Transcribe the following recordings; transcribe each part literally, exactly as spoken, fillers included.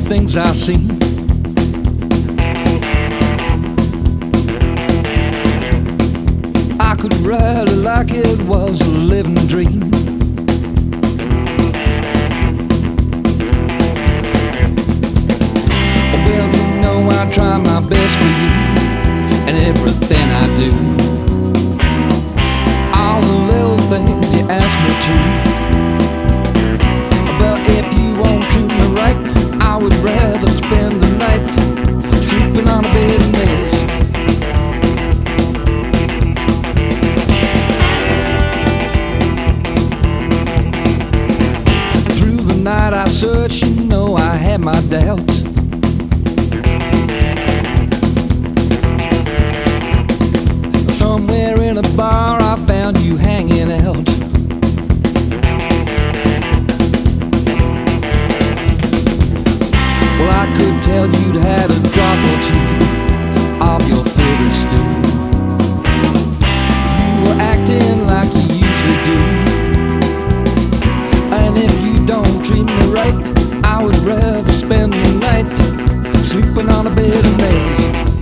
things I seen. I could ride it like it was a living dream. Well, you know I try my best for you and everything I do. All the little things you ask me to. But if you won't treat me right, I would rather spend the night sleeping on a bed of nails. Through the night I searched, you know I had my doubts. Somewhere in a bar I found you hanging out. Well, I could tell you'd had a drop or two of your favorite stew. You were acting like you usually do. And if you don't treat me right, I would rather spend the night sleeping on a bed of nails.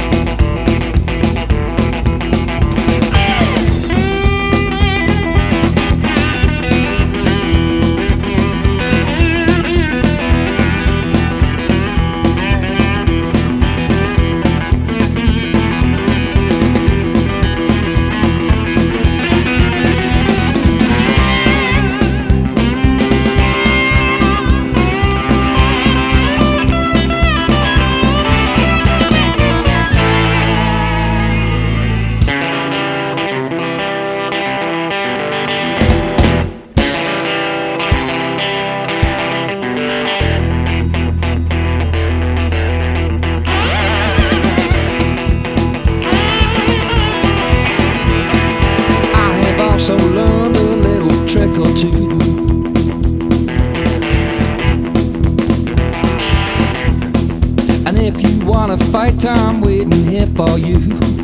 So learned a little trick or two. And if you wanna fight, I'm waiting here for you.